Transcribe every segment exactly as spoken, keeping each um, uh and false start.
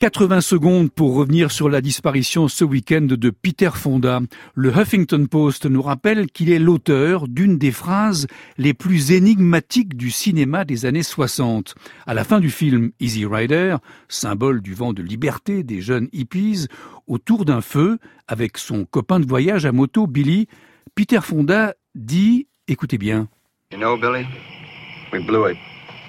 quatre-vingts secondes pour revenir sur la disparition ce week-end de Peter Fonda. Le Huffington Post nous rappelle qu'il est l'auteur d'une des phrases les plus énigmatiques du cinéma des années soixante. À la fin du film Easy Rider, symbole du vent de liberté des jeunes hippies, autour d'un feu, avec son copain de voyage à moto Billy, Peter Fonda dit, écoutez bien. You know, Billy, we blew it.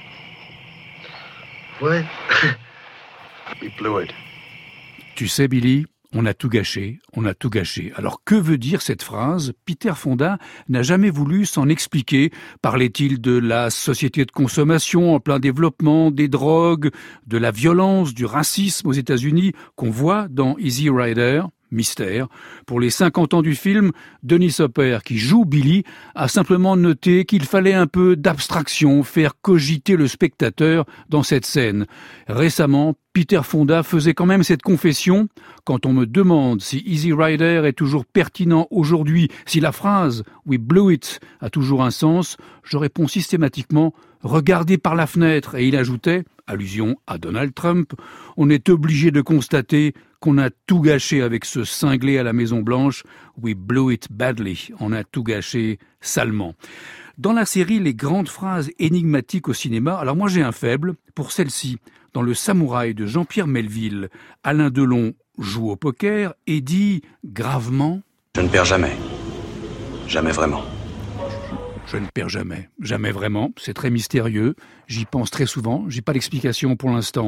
What? We blew it. Tu sais, Billy, on a tout gâché, on a tout gâché. Alors que veut dire cette phrase ? Peter Fonda n'a jamais voulu s'en expliquer. Parlait-il de la société de consommation en plein développement, des drogues, de la violence, du racisme aux États-Unis qu'on voit dans Easy Rider ? Mystère. Pour les cinquante ans du film, Dennis Hopper, qui joue Billy, a simplement noté qu'il fallait un peu d'abstraction, faire cogiter le spectateur dans cette scène. Récemment, Peter Fonda faisait quand même cette confession. Quand on me demande si Easy Rider est toujours pertinent aujourd'hui, si la phrase « We blew it » a toujours un sens, je réponds systématiquement « Regardez par la fenêtre » et il ajoutait, allusion à Donald Trump, « On est obligé de constater qu'on a tout gâché avec ce cinglé à la Maison-Blanche. We blew it badly. On a tout gâché salement. » Dans la série Les grandes phrases énigmatiques au cinéma, alors moi j'ai un faible pour celle-ci. Dans Le Samouraï de Jean-Pierre Melville, Alain Delon joue au poker et dit gravement « Je ne perds jamais. Jamais vraiment. » Je ne perds jamais. Jamais vraiment. C'est très mystérieux. J'y pense très souvent. J'ai pas d'explication pour l'instant.